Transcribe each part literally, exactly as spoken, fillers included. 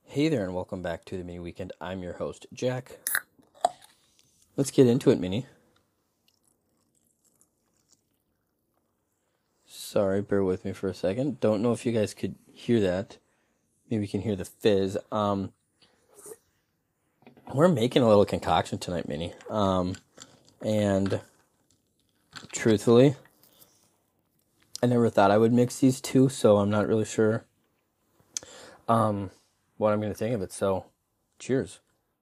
Hey there, and welcome back to the Mini Weekend. I'm your host, Jack. Let's get into it, Mini. Sorry, bear with me for a second. Don't know if you guys could hear that. Maybe you can hear the fizz. Um, we're making a little concoction tonight, Mini. Um, and truthfully, I never thought I would mix these two, so I'm not really sure um, what I'm going to think of it. So, cheers.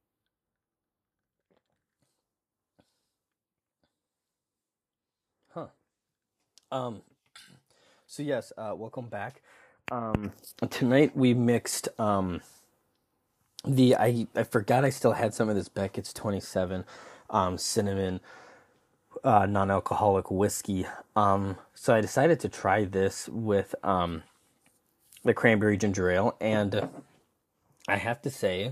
Huh. Um, so yes, uh, welcome back. Um, tonight we mixed, um, the, I, I forgot I still had some of this Beckett's twenty-seven, um, cinnamon, uh, non-alcoholic whiskey. Um, so I decided to try this with, um, the cranberry ginger ale, and I have to say,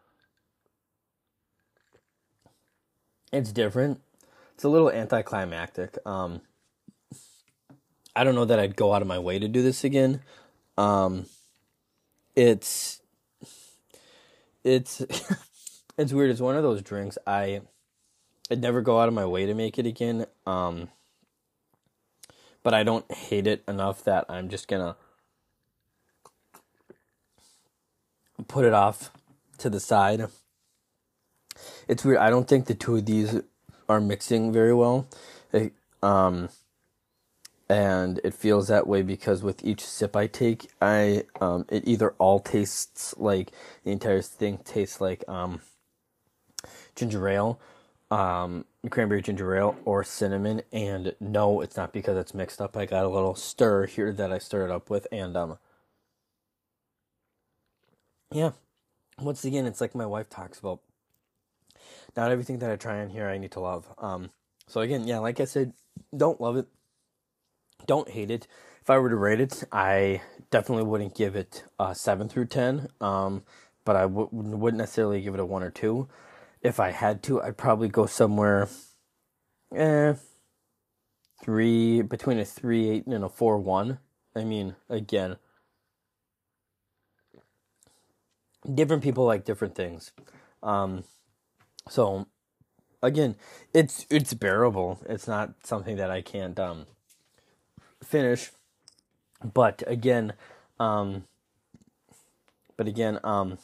it's different. It's a little anticlimactic. Um, I don't know that I'd go out of my way to do this again. Um, it's, it's, it's weird. It's one of those drinks I, I'd never go out of my way to make it again. Um, but I don't hate it enough that I'm just gonna put it off to the side. It's weird. I don't think the two of these are mixing very well. It, um, and it feels that way because with each sip I take, I um, it either all tastes like the entire thing tastes like um, ginger ale, um, cranberry ginger ale, or cinnamon. And no, it's not because it's mixed up. I got a little stir here that I stir it up with, and um, yeah. Once again, it's like my wife talks about. Not everything that I try on here I need to love. Um, so again, yeah, like I said, don't love it, don't hate it. If I were to rate it, I definitely wouldn't give it a seven through ten. Um, but I w- wouldn't necessarily give it a one or two. If I had to, I'd probably go somewhere, eh, three between a three eight and a four one. I mean, again, different people like different things. Um, so again, it's it's bearable. It's not something that I can't um finish. But again, um, but again, um,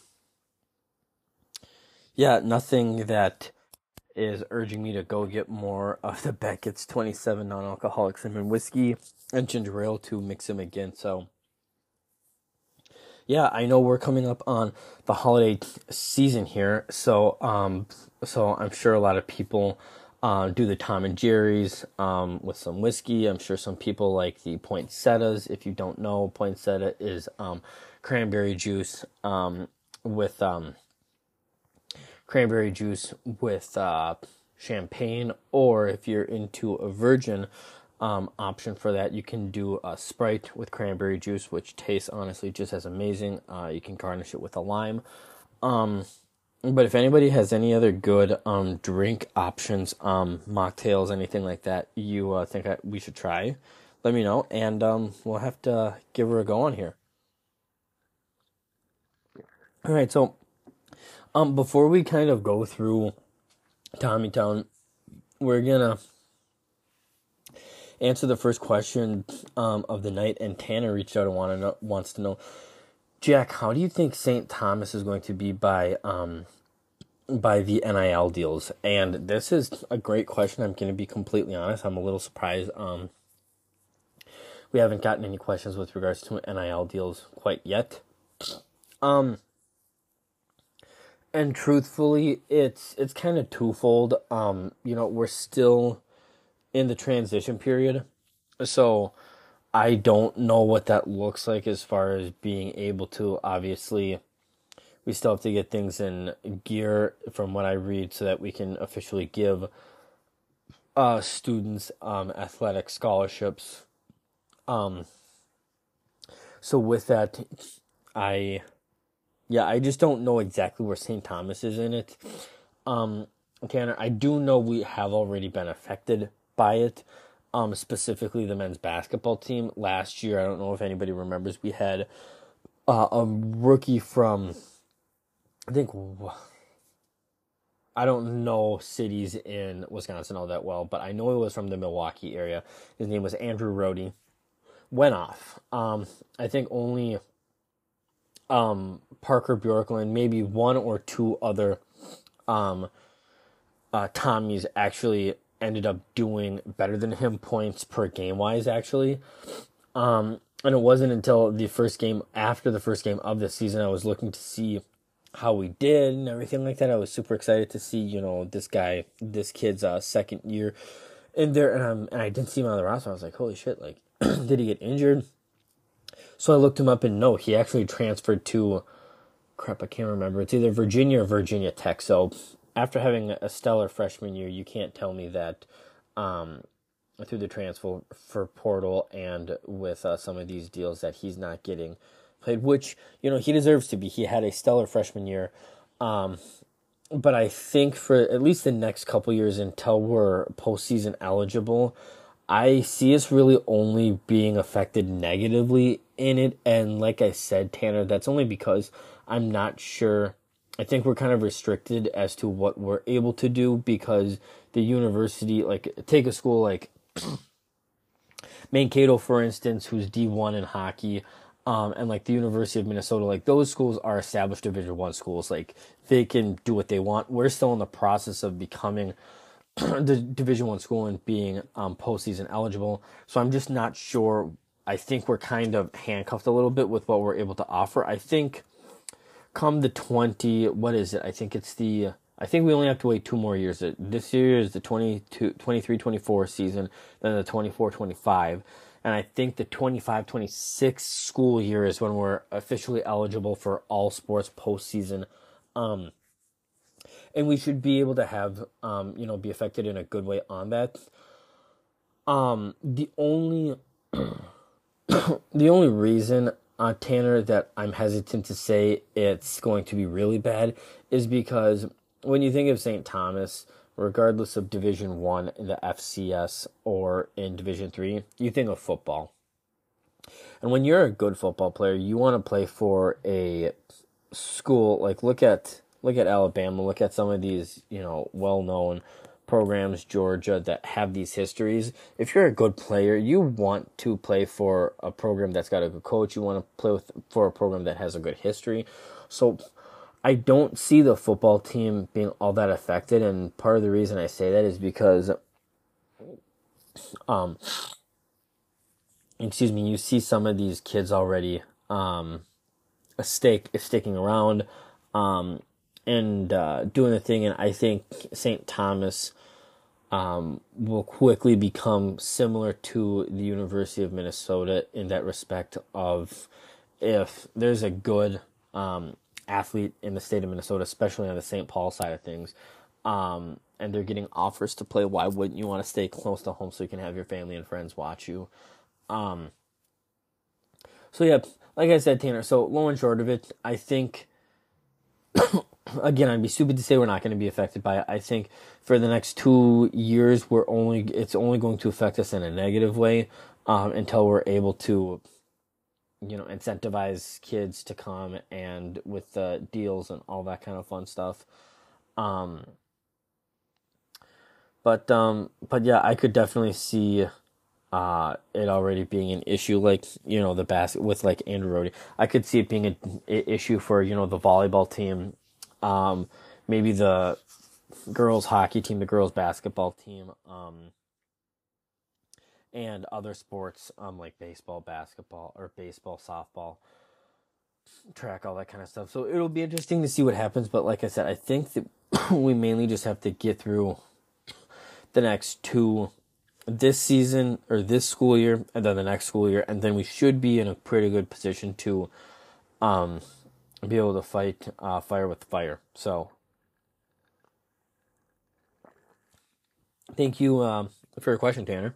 yeah, nothing that is urging me to go get more of the Beckett's twenty-seven non-alcoholic cinnamon whiskey and ginger ale to mix them again. So, yeah, I know we're coming up on the holiday season here, so um, so I'm sure a lot of people uh, do the Tom and Jerry's um, with some whiskey. I'm sure some people like the poinsettias. If you don't know, poinsettia is um, cranberry juice um, with um, cranberry juice with uh, champagne, or if you're into a virgin um, option for that, you can do a Sprite with cranberry juice, which tastes honestly just as amazing. Uh, you can garnish it with a lime. Um, but if anybody has any other good um, drink options, um, mocktails, anything like that, you uh, think I, we should try, let me know, and um, we'll have to give her a go on here. All right, so um, before we kind of go through Tommytown, we're gonna answer the first question um, of the night, and Tanner reached out and want to know, wants to know, Jack, how do you think Saint Thomas is going to be by um, by the N I L deals? And this is a great question. I'm going to be completely honest. I'm a little surprised. Um, we haven't gotten any questions with regards to N I L deals quite yet. Um, and truthfully, it's it's kind of twofold. Um, you know, we're still in the transition period, so I don't know what that looks like as far as being able to, obviously, we still have to get things in gear from what I read so that we can officially give uh, students um, athletic scholarships. Um, so with that, I, yeah, I just don't know exactly where Saint Thomas is in it. Um, Tanner, I do know we have already been affected by it. Um, specifically the men's basketball team last year. I don't know if anybody remembers. We had uh, a rookie from I think I don't know cities in Wisconsin all that well, but I know he was from the Milwaukee area. His name was Andrew Rohde. Went off. Um, I think only um, Parker Bjorklund, maybe one or two other um, uh, Tommies actually ended up doing better than him points per game wise, actually. Um, and it wasn't until the first game, after the first game of the season, I was looking to see how we did and everything like that. I was super excited to see, you know, this guy, this kid's uh, second year in there, and, um, and I didn't see him on the roster. I was like, holy shit, like, did he get injured? So I looked him up, and no, he actually transferred to, crap, I can't remember. It's either Virginia or Virginia Tech. So after having a stellar freshman year, you can't tell me that um, through the transfer for portal and with uh, some of these deals that he's not getting played, which, you know, he deserves to be. He had a stellar freshman year. Um, but I think for at least the next couple years until we're postseason eligible, I see us really only being affected negatively in it. And like I said, Tanner, that's only because I'm not sure. I think we're kind of restricted as to what we're able to do because the university, like, take a school like Mankato, for instance, who's D one in hockey, um, and like the University of Minnesota, like those schools are established Division One schools. Like they can do what they want. We're still in the process of becoming the Division One school and being um, postseason eligible. So I'm just not sure. I think we're kind of handcuffed a little bit with what we're able to offer. I think come the twenty, what is it? I think it's the, I think we only have to wait two more years. This year is the twenty-two, twenty-three twenty-four season, then the twenty-four twenty-five. And I think the twenty-five twenty-six school year is when we're officially eligible for all sports postseason. Um, and we should be able to have, um, you know, be affected in a good way on that. Um, the only, the only reason, uh, Tanner, that I'm hesitant to say it's going to be really bad is because when you think of Saint Thomas, regardless of Division One in the F C S or in Division Three, you think of football. And when you're a good football player, you want to play for a school. Like look at look at Alabama. Look at some of these, you know, well-known programs, Georgia, that have these histories. If you're a good player, you want to play for a program that's got a good coach. You want to play with, for a program that has a good history. So I don't see the football team being all that affected, and part of the reason I say that is because, um, excuse me, you see some of these kids already, um, a stake is sticking around, um, and uh, doing the thing, and I think Saint Thomas, um, will quickly become similar to the University of Minnesota in that respect of if there's a good, um, athlete in the state of Minnesota, especially on the Saint Paul side of things, um, and they're getting offers to play, why wouldn't you want to stay close to home so you can have your family and friends watch you? Um, so yeah, like I said, Tanner, so long and short of it, I think, again, I'd be stupid to say we're not going to be affected by it. I think for the next two years, we're only, it's only going to affect us in a negative way, um, until we're able to, you know, incentivize kids to come and with the uh, deals and all that kind of fun stuff. Um, but, um, but yeah, I could definitely see, uh, it already being an issue, like, you know, the basket with like Andrew Rohde. I could see it being an issue for, you know, the volleyball team, um, maybe the girls hockey team, the girls basketball team, um, and other sports, um, like baseball, basketball, or baseball, softball, track, all that kind of stuff. So it'll be interesting to see what happens. But like I said, I think that we mainly just have to get through the next two, this season or this school year, and then the next school year, and then we should be in a pretty good position to, um, be able to fight uh, fire with fire. So, thank you um, for your question, Tanner.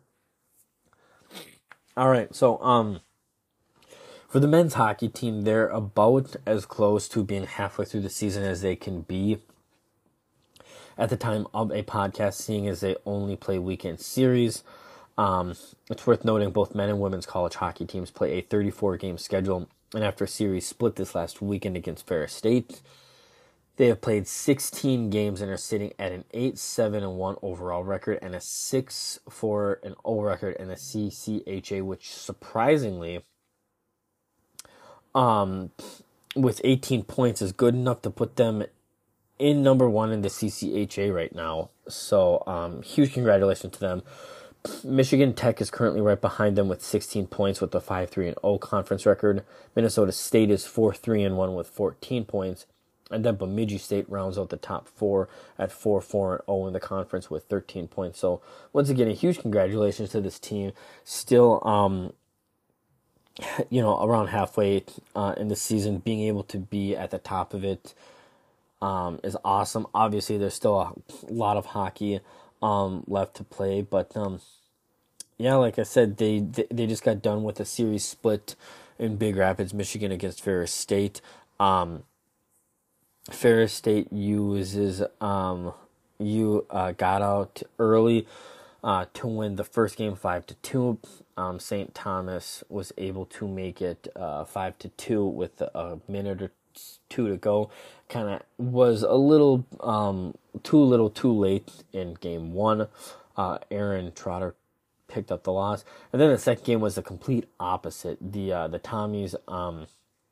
All right, so um, for the men's hockey team, they're about as close to being halfway through the season as they can be at the time of a podcast, seeing as they only play weekend series. Um, it's worth noting both men and women's college hockey teams play a thirty-four game schedule, and after a series split this last weekend against Ferris State, They have played sixteen games and are sitting at an eight seven and one overall record and a six four and oh record in the C C H A, which surprisingly, um, with eighteen points is good enough to put them in number one in the C C H A right now. So, um, huge congratulations to them. Michigan Tech is currently right behind them with sixteen points with a five three and oh conference record. Minnesota State is four three and one with fourteen points. And then Bemidji State rounds out the top four at four four and oh in the conference with thirteen points. So, once again, a huge congratulations to this team. Still, um, you know, around halfway uh, in the season, being able to be at the top of it um, is awesome. Obviously, there's still a lot of hockey um, left to play. But, um, yeah, like I said, they, they, they just got done with a series split in Big Rapids, Michigan against Ferris State. Um Ferris State uses um you uh, got out early uh, to win the first game five to two. Um, Saint Thomas was able to make it uh, five to two with a minute or two to go. Kind of was a little um too little too late in game one. Uh, Aaron Trotter picked up the loss, and then the second game was the complete opposite. The uh, the Tommies um.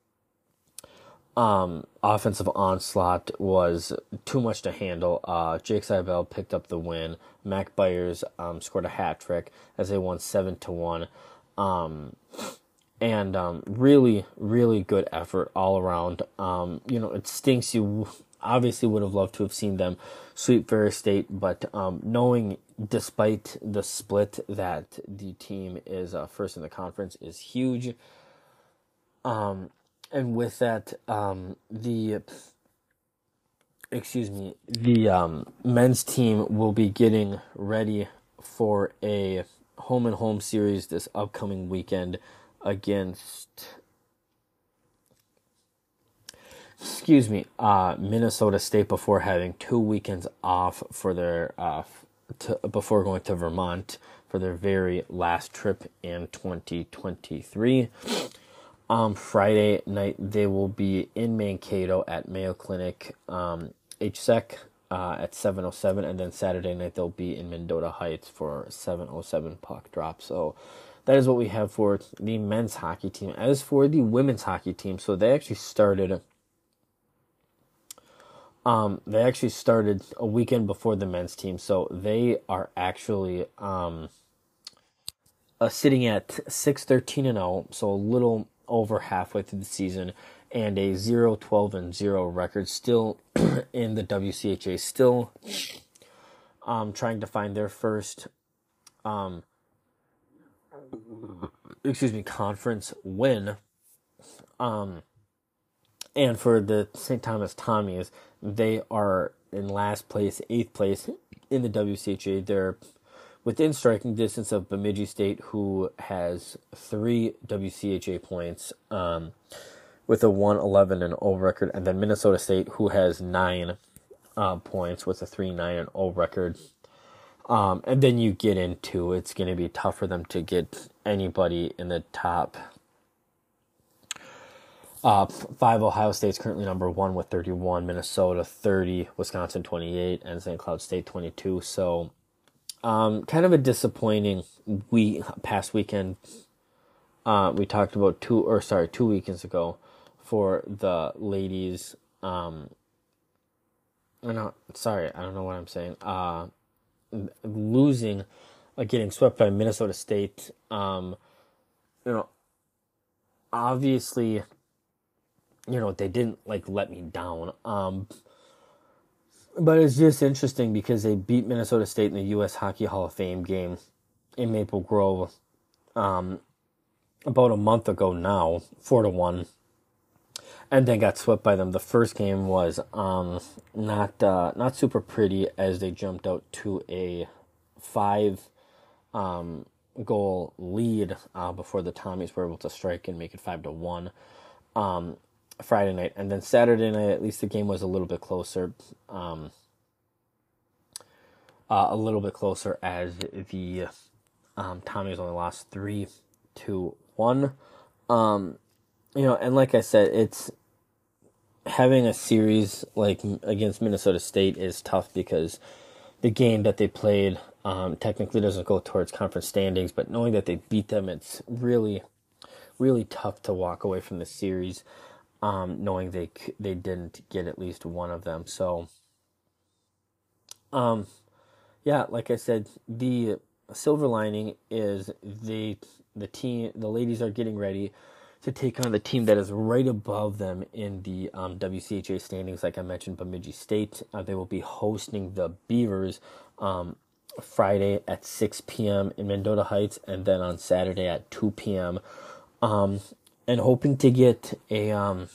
Um, offensive onslaught was too much to handle. Uh, Jake Seibel picked up the win. Mac Byers um, scored a hat trick as they won seven to one. Um, and um, really, really good effort all around. Um, you know, it stinks. You obviously would have loved to have seen them sweep Ferris State, but um, knowing despite the split that the team is uh, first in the conference is huge. Um. And with that, um, the, excuse me, the um, men's team will be getting ready for a home and home series this upcoming weekend against, excuse me, uh, Minnesota State before having two weekends off for their, uh, to, before going to Vermont for their very last trip in twenty twenty-three. Um, Friday night, they will be in Mankato at Mayo Clinic, um, H S E C, uh, at seven oh seven, and then Saturday night, they'll be in Mendota Heights for seven oh seven puck drop. So that is what we have for the men's hockey team. As for the women's hockey team, so they actually started, um, they actually started a weekend before the men's team, so they are actually, um, uh, sitting at six thirteen and oh, so a little over halfway through the season, and a zero twelve and zero record still in the W C H A, still um, trying to find their first um, excuse me conference win. Um, and for the Saint Thomas Tommies, they are in last place, eighth place in the W C H A. They're within striking distance of Bemidji State, who has three W C H A points um, with a one eleven and oh record, and then Minnesota State, who has nine uh, points with a three nine and oh record. Um, and then you get into it's going to be tough for them to get anybody in the top uh, five. Ohio State's currently number one with thirty-one, Minnesota thirty, Wisconsin twenty-eight, and Saint Cloud State twenty-two. So, Um, kind of a disappointing week, past weekend. Uh, we talked about two, or sorry, two weekends ago for the ladies. Um, no, sorry, I don't know what I'm saying. Uh, losing, uh, getting swept by Minnesota State. Um, you know, obviously, you know, they didn't like let me down. Um, But it's just interesting because they beat Minnesota State in the U S Hockey Hall of Fame game in Maple Grove um, about a month ago now, four to one, and then got swept by them. The first game was um, not uh, not super pretty as they jumped out to a five um, goal lead uh, before the Tommies were able to strike and make it five to one. Um, Friday night, and then Saturday night, at least the game was a little bit closer, um, uh, a little bit closer as the um, Tommies only lost three to one. Um, you know, and like I said, it's having a series like against Minnesota State is tough because the game that they played um, technically doesn't go towards conference standings, but knowing that they beat them, it's really, really tough to walk away from the series, um, knowing they they didn't get at least one of them. So, um, yeah, like I said, the silver lining is the the team, the ladies are getting ready to take on the team that is right above them in the um, W C H A standings. Like I mentioned, Bemidji State. Uh, they will be hosting the Beavers um, Friday at six p.m. in Mendota Heights, and then on Saturday at two p.m. Um, and hoping to get a um,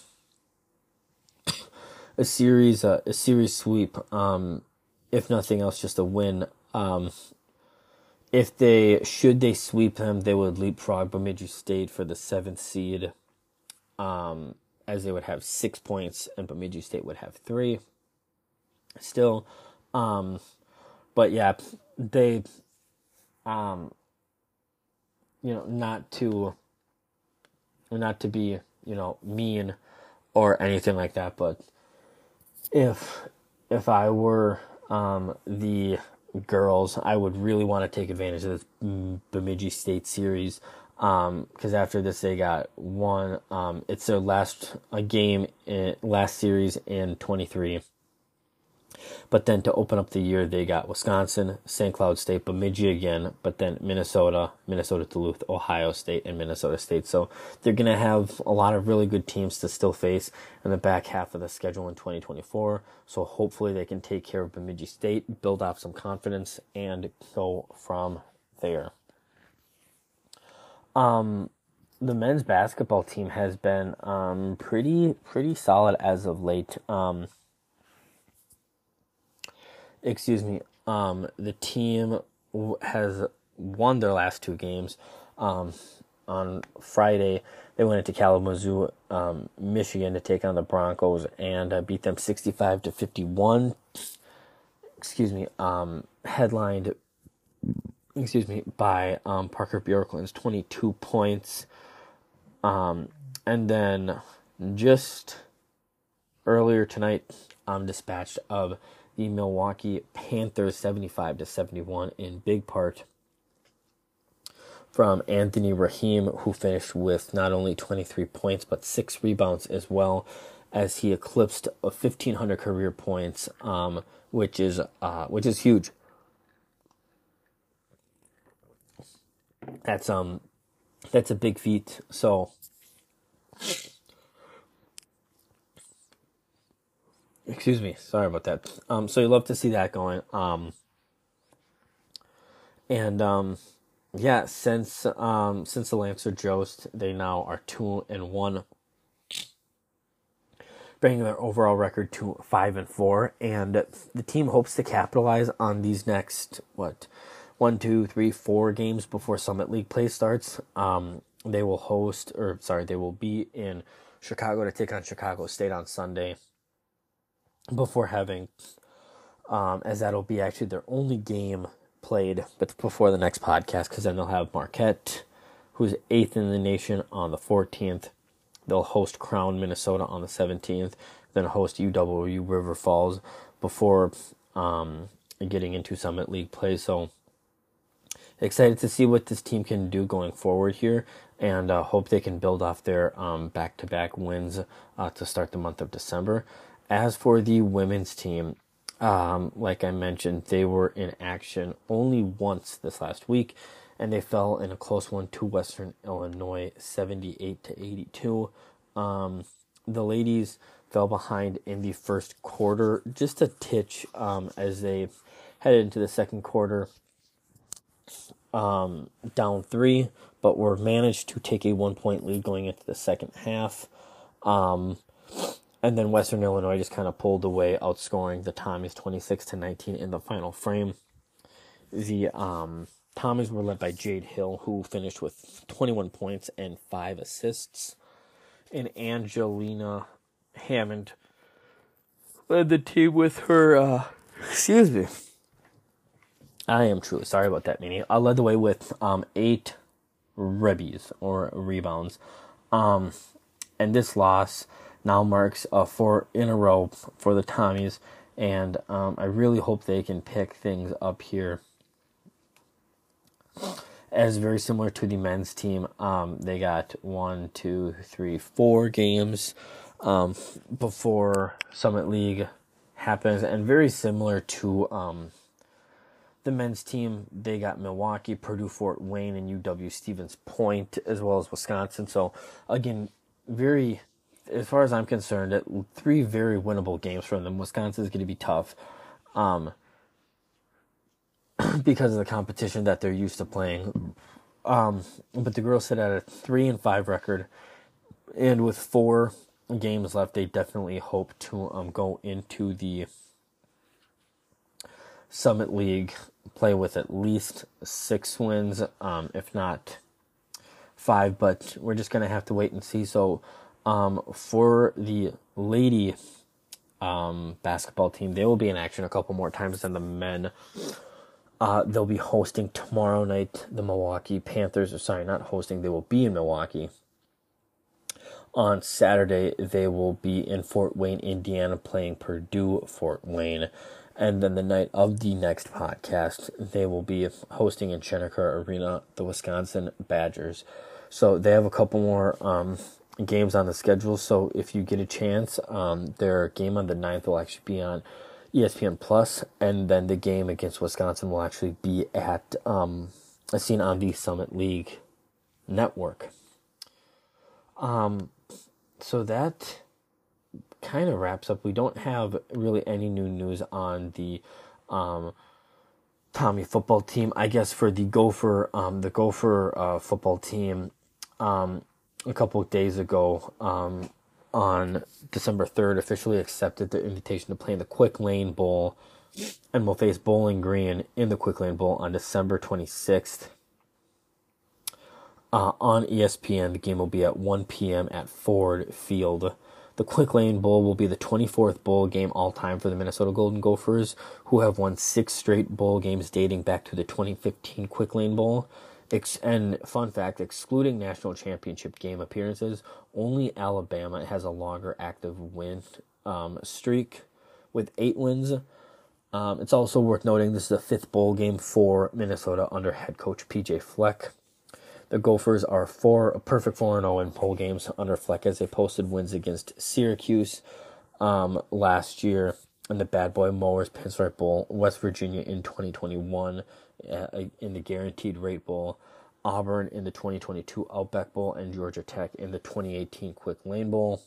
a series uh, a series sweep. Um, if nothing else, just a win. Um, If they, should they sweep them, they would leapfrog Bemidji State for the seventh seed, um, as they would have six points and Bemidji State would have three still. Um, but yeah, they, um, you know, not to, not to be, you know, mean or anything like that, but if, if I were, um, the girls, I would really want to take advantage of this Bemidji State series, um, because after this they got one. Um, it's their last a game in last series in twenty-three. But then to open up the year, they got Wisconsin, Saint Cloud State, Bemidji again, but then Minnesota, Minnesota Duluth, Ohio State, and Minnesota State. So they're going to have a lot of really good teams to still face in the back half of the schedule in twenty twenty-four. So hopefully they can take care of Bemidji State, build off some confidence, and go from there. Um, the men's basketball team has been um, pretty pretty solid as of late. Um, excuse me, um, the team w- has won their last two games. Um, on Friday, they went into Kalamazoo, um, Michigan to take on the Broncos and uh, beat them sixty-five to fifty-one. Excuse me, um, headlined, excuse me, by um, Parker Bjorklund's twenty-two points. Um, and then just earlier tonight, um, dispatched of the Milwaukee Panthers seventy-five to seventy-one in big part from Anthony Rahim, who finished with not only twenty-three points but six rebounds as well, as he eclipsed a fifteen hundred career points, um, which is uh, which is huge. That's um that's a big feat. So excuse me, sorry about that. Um, so you love to see that going. Um, and um, yeah, since um since the Lancer Joust, they now are two and one, bringing their overall record to five and four. And the team hopes to capitalize on these next what one, two, three, four games before Summit League play starts. Um, they will host, or sorry, they will be in Chicago to take on Chicago State on Sunday, before having, um, as that'll be actually their only game played, but before the next podcast, because then they'll have Marquette, who's eighth in the nation, on the fourteenth. They'll host Crown, Minnesota on the seventeenth, then host U W River Falls before um, getting into Summit League play. So excited to see what this team can do going forward here, and uh, hope they can build off their um, back-to-back wins uh, to start the month of December. As for the women's team, um, like I mentioned, they were in action only once this last week, and they fell in a close one to Western Illinois, seventy-eight to eighty-two. Um, the ladies fell behind in the first quarter, just a titch, um, as they headed into the second quarter, um, down three, but were managed to take a one-point lead going into the second half. Um, and then Western Illinois just kind of pulled away, outscoring the Tommies twenty-six to nineteen in the final frame. The um, Tommies were led by Jade Hill, who finished with twenty-one points and five assists. And Angelina Hammond led the team with her, uh, excuse me. I am truly sorry about that, Minnie. I led the way with um, eight ribbies, or rebounds. Um, and this loss now marks uh, four in a row for the Tommies, and um, I really hope they can pick things up here. As very similar to the men's team, um, they got one, two, three, four games um, before Summit League happens, and very similar to um, the men's team, they got Milwaukee, Purdue, Fort Wayne, and U W Stevens Point, as well as Wisconsin. So, again, very, as far as I'm concerned, three very winnable games from them. Wisconsin is going to be tough um, because of the competition that they're used to playing. Um, but the girls sit at a three and five record, and with four games left, they definitely hope to um, go into the Summit League, play with at least six wins, um, if not five, but we're just going to have to wait and see. So um, for the lady um, basketball team, they will be in action a couple more times than the men. Uh, they'll be hosting tomorrow night the Milwaukee Panthers. Or sorry, not hosting. They will be in Milwaukee. On Saturday, they will be in Fort Wayne, Indiana, playing Purdue Fort Wayne. And then the night of the next podcast, they will be hosting in Cheneker Arena the Wisconsin Badgers. So they have a couple more um, games on the schedule. So if you get a chance, um, their game on the ninth will actually be on E S P N Plus, and then the game against Wisconsin will actually be at um, seen on the Summit League network. Um, so that kind of wraps up. We don't have really any new news on the um, Tommy football team. I guess for the Gopher, um, the Gopher uh, football team, um, a couple of days ago, um, on December third, officially accepted the invitation to play in the Quick Lane Bowl, and will face Bowling Green in the Quick Lane Bowl on December twenty-sixth. Uh, on E S P N, the game will be at one p.m. at Ford Field. The Quick Lane Bowl will be the twenty-fourth bowl game all-time for the Minnesota Golden Gophers, who have won six straight bowl games dating back to the twenty fifteen Quick Lane Bowl. Ex- and fun fact, excluding national championship game appearances, only Alabama has a longer active win um, streak with eight wins. Um, it's also worth noting this is the fifth bowl game for Minnesota under head coach P J Fleck. The Gophers are four, a perfect four and oh in bowl games under Fleck, as they posted wins against Syracuse um, last year, and the Bad Boy Mowers Pinstripe Bowl, West Virginia in twenty twenty-one uh, in the Guaranteed Rate Bowl, Auburn in the twenty twenty-two Outback Bowl, and Georgia Tech in the twenty eighteen Quick Lane Bowl.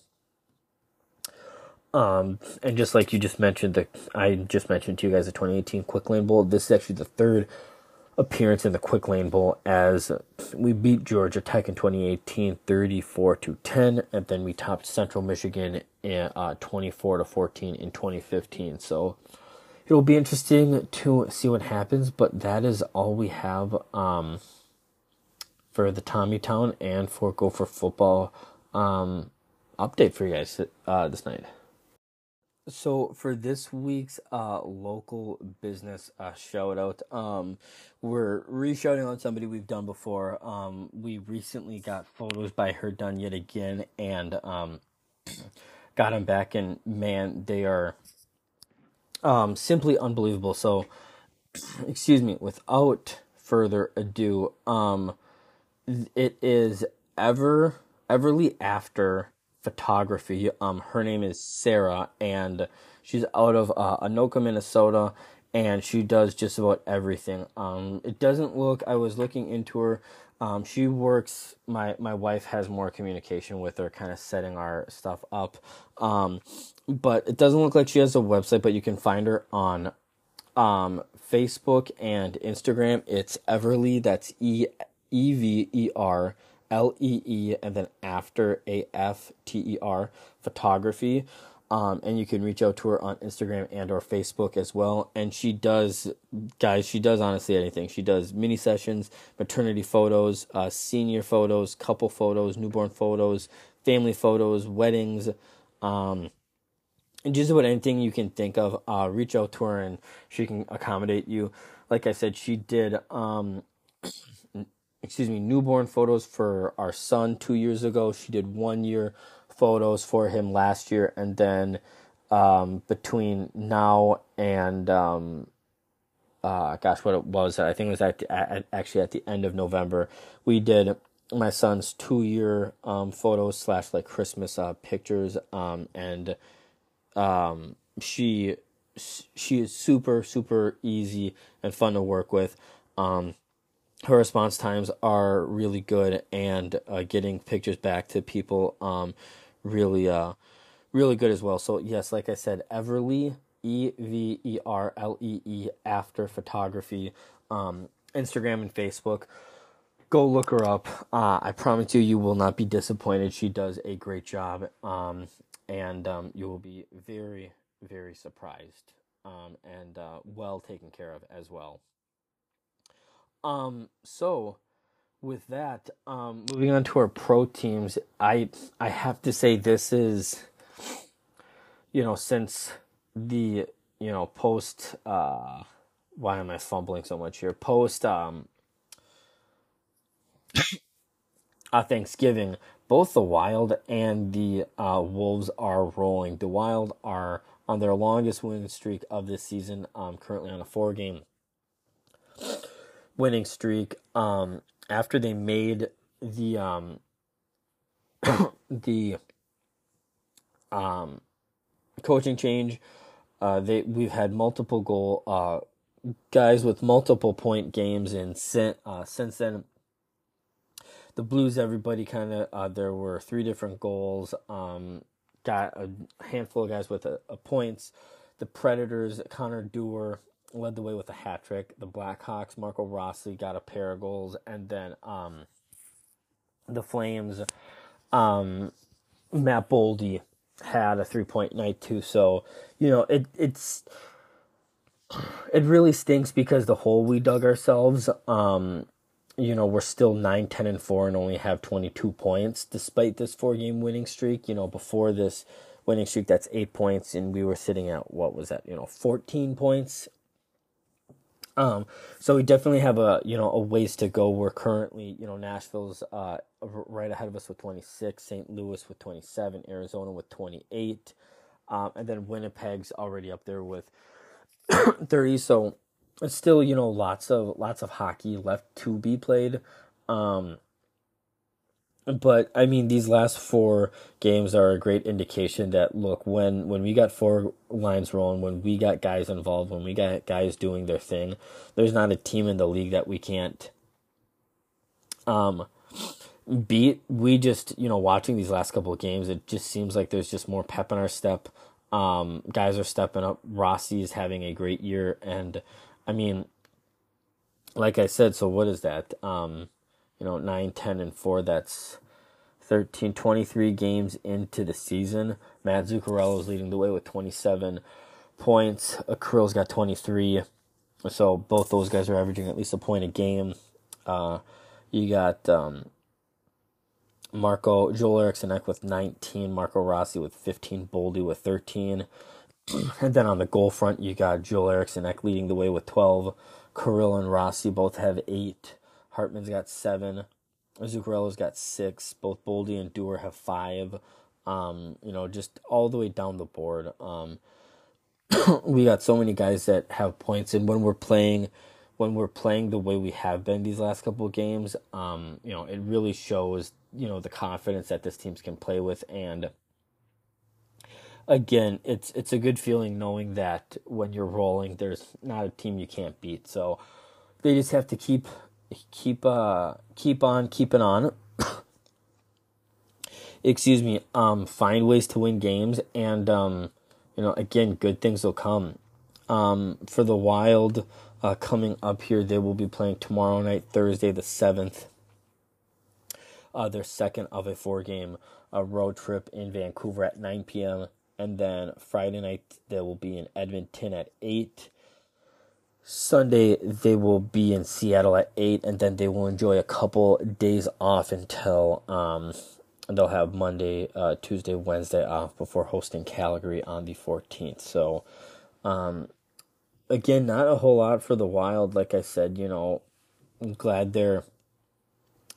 Um, and just like you just mentioned, the I just mentioned to you guys the twenty eighteen Quick Lane Bowl. This is actually the third appearance in the Quick Lane Bowl, as we beat Georgia Tech in twenty eighteen thirty-four to ten, and then we topped Central Michigan in, uh, twenty-four to fourteen in twenty fifteen. So it will be interesting to see what happens, but that is all we have um, for the Tommytown and for Gopher football um, update for you guys uh, this night. So for this week's uh, local business uh, shout out, um, we're re-shouting on somebody we've done before. Um, we recently got photos by her done yet again, and um, got them back, and man, they are um, simply unbelievable. So, excuse me, without further ado, um, it is Ever Everly After Photography. Um, her name is Sarah, and she's out of uh, Anoka, Minnesota, and she does just about everything. Um, it doesn't look. I was looking into her. Um, she works. My my wife has more communication with her, kind of setting our stuff up. Um, but it doesn't look like she has a website. But you can find her on um Facebook and Instagram. It's Everly. That's E E V E R. L E E, and then after, A F T E R, photography. Um, and you can reach out to her on Instagram and or Facebook as well. And she does, guys, she does honestly anything. She does mini sessions, maternity photos, uh, senior photos, couple photos, newborn photos, family photos, weddings, um, and just about anything you can think of. Uh, reach out to her and she can accommodate you. Like I said, she did... Um, excuse me, newborn photos for our son two years ago. She did one year photos for him last year, and then um, between now and um, uh, gosh, what it was, I think it was at, the, at actually at the end of November, we did my son's two year um, photos slash like Christmas uh, pictures, um, and um, she she is super super easy and fun to work with. Um, her response times are really good, and uh, getting pictures back to people um, really uh, really good as well. So yes, like I said, Everlee, E V E R L E E, after photography, um, Instagram and Facebook. Go look her up. Uh, I promise you, you will not be disappointed. She does a great job, um, and um, you will be very, very surprised, um, and uh, well taken care of as well. Um, so with that, um, moving on to our pro teams, I I have to say this is, you know, since the, you know, post, uh, why am I fumbling so much here? Post, um, uh, Thanksgiving, both the Wild and the uh, Wolves are rolling. The Wild are on their longest winning streak of this season, um, currently on a four-game winning streak. Um, after they made the um, the um, coaching change, uh, they we've had multiple goal uh, guys with multiple point games, and since uh, since then the Blues, everybody kind of, uh, there were three different goals. Um, got a handful of guys with a, a points. The Predators, Connor Dewar led the way with a hat trick. The Blackhawks, Marco Rossi got a pair of goals, and then um, the Flames, um, Matt Boldy had a three point night too. So you know it it's it really stinks because the hole we dug ourselves. Um, you know, we're still nine, ten, and four and only have twenty-two points despite this four-game winning streak. You know, before this winning streak, that's eight points, and we were sitting at, what was that, you know, fourteen points. Um, so we definitely have a, you know, a ways to go. We're currently, you know, Nashville's uh, right ahead of us with twenty-six, Saint Louis with twenty-seven, Arizona with twenty-eight, um, and then Winnipeg's already up there with thirty. So it's still, you know, lots of lots of hockey left to be played. Um, but I mean, these last four games are a great indication that, look, when when we got four lines rolling, when we got guys involved, when we got guys doing their thing, there's not a team in the league that we can't um beat. We just, you know, watching these last couple of games, it just seems like there's just more pep in our step. Um, guys are stepping up. Rossi is having a great year, and I mean, like I said, so what is that? Um, you know, nine, ten, and four. That's thirteen, twenty-three games into the season. Matt Zuccarello is leading the way with twenty-seven points. Krill's got twenty-three. So both those guys are averaging at least a point a game. Uh, you got um, Marco Joel Eriksson Ek with nineteen, Marco Rossi with fifteen, Boldy with thirteen. And then on the goal front, you got Joel Eriksson Ek leading the way with twelve. Kirill and Rossi both have eight. Hartman's got seven. Zuccarello's got six. Both Boldy and Dewar have five. Um, you know, just all the way down the board. Um, we got so many guys that have points, and when we're playing, when we're playing the way we have been these last couple of games, um, you know, it really shows, you know, the confidence that this team can play with. And again, it's it's a good feeling knowing that when you're rolling, there's not a team you can't beat. So they just have to keep keep uh keep on keeping on. Excuse me. Um, find ways to win games, and um, you know, again, good things will come. Um, for the Wild, uh, coming up here, they will be playing tomorrow night, Thursday the seventh. Uh, their second of a four-game uh, road trip in Vancouver at nine p.m. And then Friday night, they will be in Edmonton at eight. Sunday, they will be in Seattle at eight. And then they will enjoy a couple days off until um, they'll have Monday, uh, Tuesday, Wednesday off before hosting Calgary on the fourteenth. So, um, again, not a whole lot for the Wild. Like I said, you know, I'm glad they're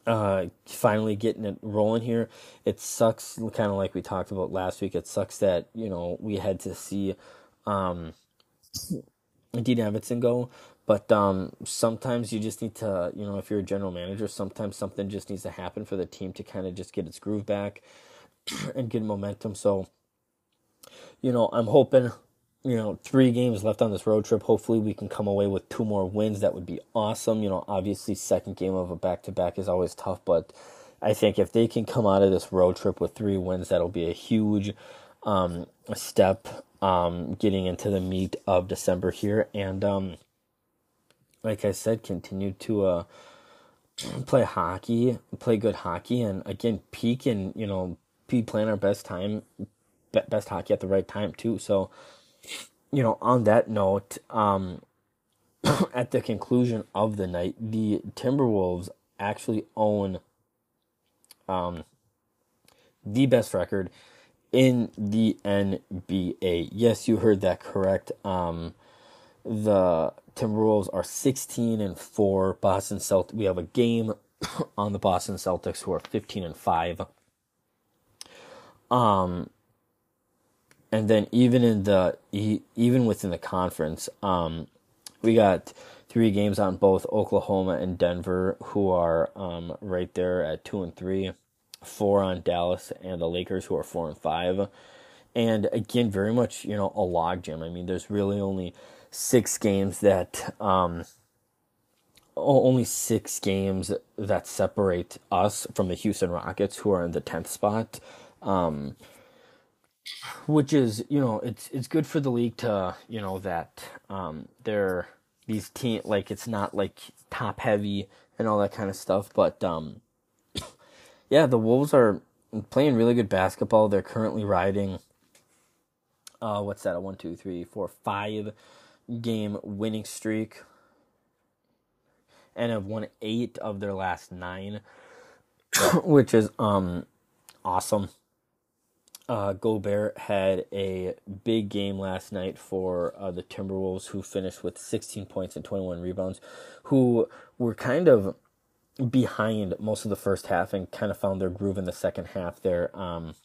uh, finally getting it rolling here. It sucks, kind of like we talked about last week. It sucks that, you know, we had to see um, Dean Evanson go, but um, sometimes you just need to, you know, if you're a general manager, sometimes something just needs to happen for the team to kind of just get its groove back and get momentum. So, you know, I'm hoping, you know, three games left on this road trip. Hopefully we can come away with two more wins. That would be awesome. You know, obviously second game of a back-to-back is always tough, but I think if they can come out of this road trip with three wins, that'll be a huge um, step um, getting into the meat of December here. And um, like I said, continue to uh, play hockey, play good hockey, and again, peak and, you know, be playing our best time, best hockey at the right time too. So, you know, on that note, um, at the conclusion of the night, the Timberwolves actually own um, the best record in the N B A. Yes, you heard that correct. Um, the Timberwolves are sixteen and four. Boston Celtics. We have a game on the Boston Celtics, who are fifteen and five. Um, and then even in the even within the conference, um, we got three games on both Oklahoma and Denver, who are um right there at two and three. Four on Dallas and the Lakers, who are four and five. And again, very much, you know, a logjam. I mean, there's really only six games that um only six games that separate us from the Houston Rockets, who are in the tenth spot. Um, which is, you know, it's it's good for the league to, you know, that um they're these team, like, it's not like top heavy and all that kind of stuff, but um yeah, the Wolves are playing really good basketball. They're currently riding, uh, what's that, a one, two, three, four, five game winning streak, and have won eight of their last nine, which is um awesome. Uh, Gobert had a big game last night for uh, the Timberwolves, who finished with sixteen points and twenty-one rebounds, who were kind of behind most of the first half and kind of found their groove in the second half there. Um,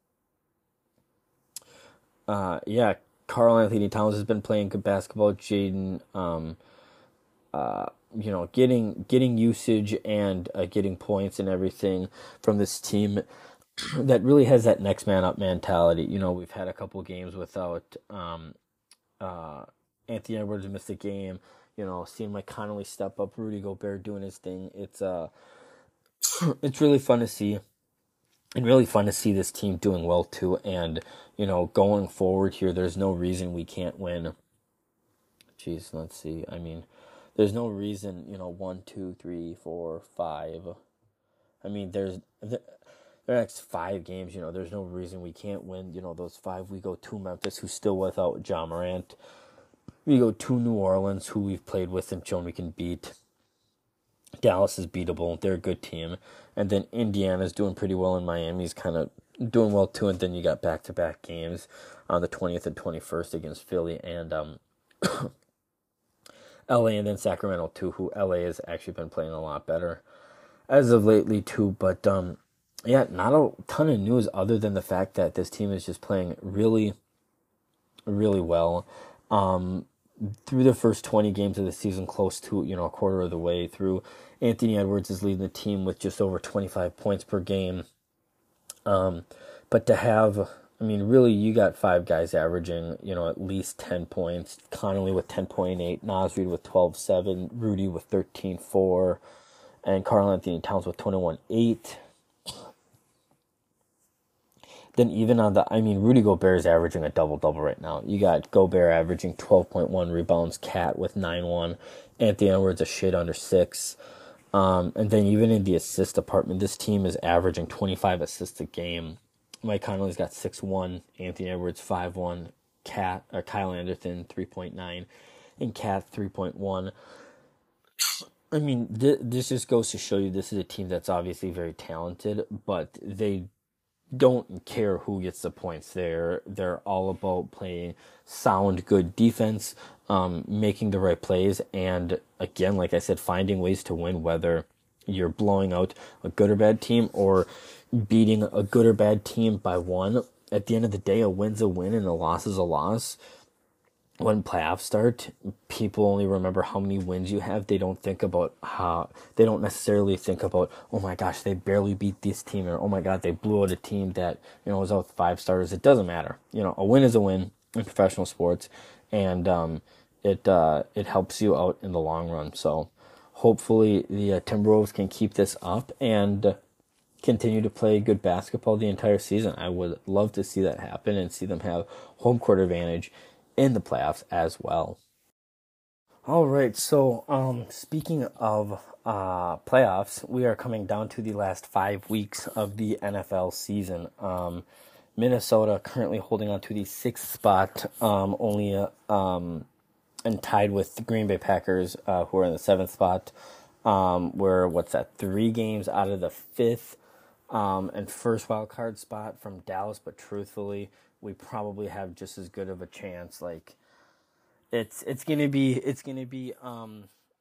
uh, yeah, Karl Anthony Towns has been playing good basketball. Jaden, um, uh, you know, getting getting usage and uh, getting points and everything from this team that really has that next man up mentality. You know, we've had a couple games without um, uh, Anthony Edwards miss a game. You know, seeing Mike Conley step up, Rudy Gobert doing his thing. It's uh, it's really fun to see, and really fun to see this team doing well too. And, you know, going forward here, there's no reason we can't win. Jeez, let's see. I mean, there's no reason, you know, one, two, three, four, five. I mean, there's the, the next five games, you know, there's no reason we can't win. You know, those five, we go to Memphis, who's still without Ja Morant. We go to New Orleans, who we've played with and shown we can beat. Dallas is beatable. They're a good team. And then Indiana's doing pretty well, and Miami's kind of doing well too. And then you got back-to-back games on the twentieth and twenty-first against Philly and um, L A, and then Sacramento too, who L A has actually been playing a lot better as of lately too. But um, yeah, not a ton of news other than the fact that this team is just playing really, really well. Um, through the first twenty games of the season, close to, you know, a quarter of the way through, Anthony Edwards is leading the team with just over twenty-five points per game. Um, but to have, I mean, really, you got five guys averaging, you know, at least ten points. Connolly with ten point eight, Naz Reid with twelve point seven, Rudy with thirteen point four, and Karl Anthony Towns with twenty-one point eight. Then even on the, I mean, Rudy Gobert is averaging a double-double right now. You got Gobert averaging twelve point one rebounds, Cat with nine point one, Anthony Edwards a shade under six. Um, and then even in the assist department, this team is averaging twenty-five assists a game. Mike Conley's got six point one, Anthony Edwards five point one, Cat, or Kyle Anderson three point nine, and Cat three point one. I mean, th- this just goes to show you this is a team that's obviously very talented, but they don't care who gets the points. They're they're all about playing sound, good defense, um, making the right plays, and again, like I said, finding ways to win, whether you're blowing out a good or bad team or beating a good or bad team by one. At the end of the day, a win's a win and a loss is a loss. When playoffs start, people only remember how many wins you have. They don't think about how, they don't necessarily think about, oh my gosh, they barely beat this team, or oh my god, they blew out a team that, you know, was out with five starters. It doesn't matter. You know, a win is a win in professional sports, and um, it uh, it helps you out in the long run. So hopefully the uh, Timberwolves can keep this up and uh, continue to play good basketball the entire season. I would love to see that happen and see them have home court advantage in the playoffs as well. All right, so um, speaking of uh, playoffs, we are coming down to the last five weeks of the N F L season. Um, Minnesota currently holding on to the sixth spot, um, only uh, um, and tied with the Green Bay Packers, uh, who are in the seventh spot. Um, we're, what's that, three games out of the fifth um, and first wild card spot from Dallas, but truthfully, we probably have just as good of a chance. Like, it's it's gonna be it's gonna be um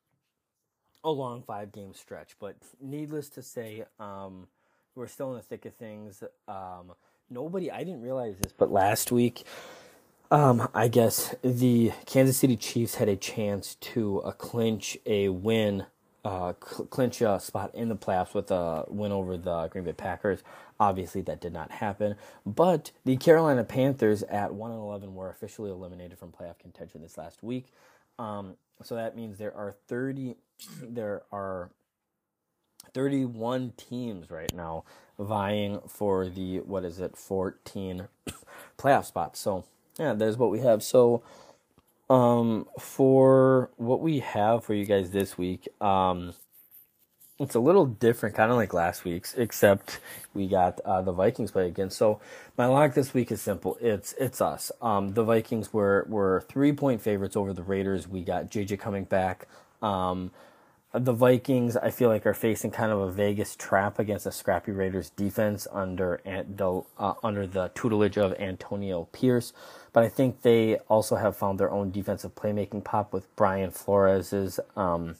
a long five game stretch, but needless to say, um we're still in the thick of things. Um, nobody, I didn't realize this, but last week, um, I guess the Kansas City Chiefs had a chance to uh, clinch a win. Uh, cl- clinch a spot in the playoffs with a win over the Green Bay Packers. Obviously, that did not happen. But the Carolina Panthers at one and eleven were officially eliminated from playoff contention this last week. Um, so that means there are thirty. There are thirty-one teams right now vying for the, what is it, fourteen playoff spots. So yeah, there's what we have. So. Um, for what we have for you guys this week, um, it's a little different, kind of like last week's, except we got uh, the Vikings play again. So my lock this week is simple. It's it's us. Um, the Vikings were were three point favorites over the Raiders. We got J J coming back. Um, the Vikings, I feel like, are facing kind of a Vegas trap against a scrappy Raiders defense under uh, under the tutelage of Antonio Pierce. But I think they also have found their own defensive playmaking pop with Brian Flores's um,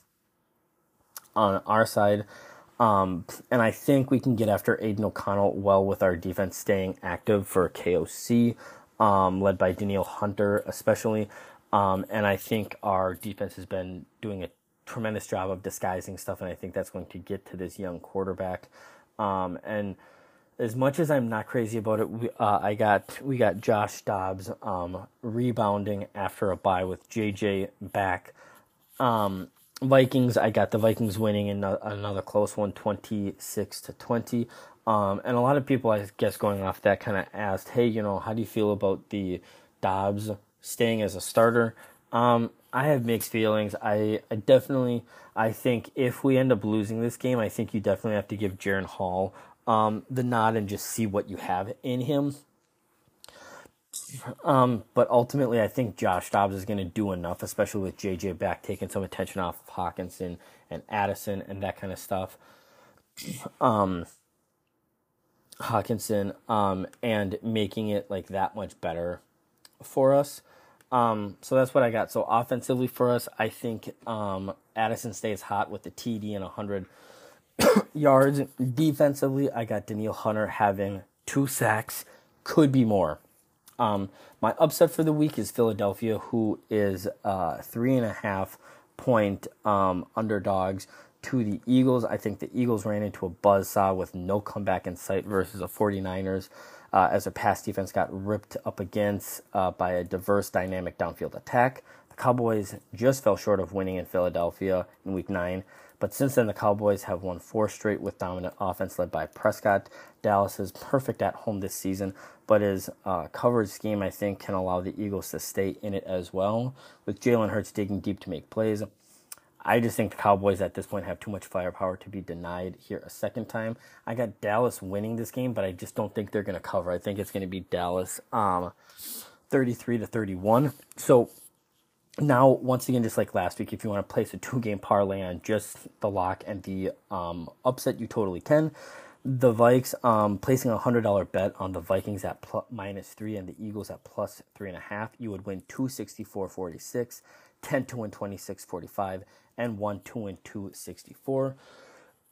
on our side. Um, and I think we can get after Aiden O'Connell well with our defense staying active for K O C, um, led by Danielle Hunter especially. Um, and I think our defense has been doing a tremendous job of disguising stuff, and I think that's going to get to this young quarterback. Um, and as much as I'm not crazy about it, we, uh, I got we got Josh Dobbs um, rebounding after a bye with J J back. Um, Vikings, I got the Vikings winning in a, another close one, twenty-six to twenty. Um, and a lot of people, I guess, going off that kind of asked, hey, you know, how do you feel about the Dobbs staying as a starter? Um, I have mixed feelings. I, I definitely, I think if we end up losing this game, I think you definitely have to give Jaren Hall um, the nod and just see what you have in him. Um, but ultimately, I think Josh Dobbs is going to do enough, especially with J J back, taking some attention off of Hawkinson and Addison and that kind of stuff. Um, Hawkinson, um, and making it like that much better for us. Um, so that's what I got. So offensively for us, I think um, Addison stays hot with the T D and one hundred yards. Defensively, I got Danielle Hunter having two sacks, could be more. Um, my upset for the week is Philadelphia, who is uh, three and a half point um, underdogs to the Eagles. I think the Eagles ran into a buzzsaw with no comeback in sight versus the 49ers. Uh, as a pass defense got ripped up against uh, by a diverse, dynamic downfield attack. The Cowboys just fell short of winning in Philadelphia in Week nine, but since then the Cowboys have won four straight with dominant offense led by Prescott. Dallas is perfect at home this season, but his uh, coverage scheme, I think, can allow the Eagles to stay in it as well, with Jalen Hurts digging deep to make plays. I just think the Cowboys at this point have too much firepower to be denied here a second time. I got Dallas winning this game, but I just don't think they're going to cover. I think it's going to be Dallas um, thirty-three to thirty-one. So now, once again, just like last week, if you want to place a two-game parlay on just the lock and the um, upset, you totally can. The Vikes, um, placing a one hundred dollars bet on the Vikings at plus, minus three and the Eagles at plus three and a half, you would win two sixty-four forty-six, ten to win twenty-six forty-five, and one to win two sixty-four.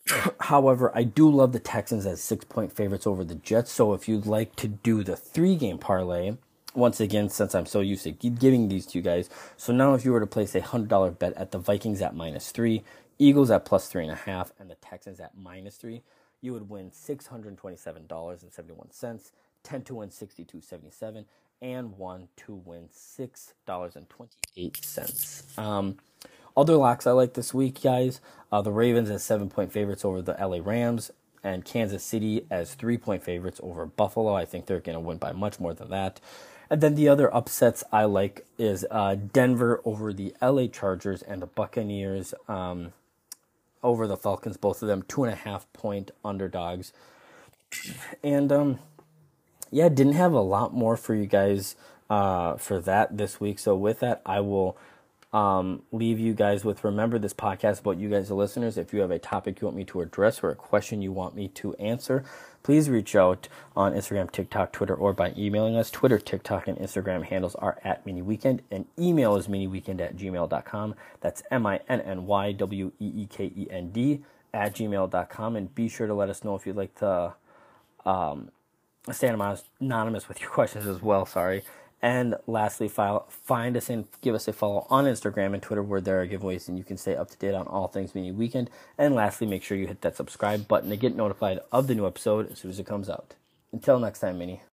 However, I do love the Texans as six-point favorites over the Jets. So if you'd like to do the three-game parlay, once again, since I'm so used to giving these to you guys, so now if you were to place a one hundred dollars bet at the Vikings at minus three, Eagles at plus three and a half, and the Texans at minus three, you would win six hundred twenty-seven dollars and seventy-one cents, ten to win sixty-two seventy-seven, and one to win six dollars and twenty-eight cents. Um, other locks I like this week, guys, uh, the Ravens as seven-point favorites over the L A Rams, and Kansas City as three-point favorites over Buffalo. I think they're going to win by much more than that. And then the other upsets I like is uh, Denver over the L A Chargers and the Buccaneers um, over the Falcons, both of them two and a half point underdogs. And um, yeah, didn't have a lot more for you guys uh, for that this week. So with that, I will um, leave you guys with, remember this podcast about you guys, the listeners. If you have a topic you want me to address or a question you want me to answer, please reach out on Instagram, TikTok, Twitter, or by emailing us. Twitter, TikTok, and Instagram handles are at MiniWeekend, and email is miniweekend at gmail dot com. That's M I N N Y W E E K E N D at gmail dot com. And be sure to let us know if you'd like to um, stay anonymous with your questions as well, sorry. And lastly, file, find us and give us a follow on Instagram and Twitter where there are giveaways and you can stay up to date on all things Mini Weekend. And lastly, make sure you hit that subscribe button to get notified of the new episode as soon as it comes out. Until next time, Mini.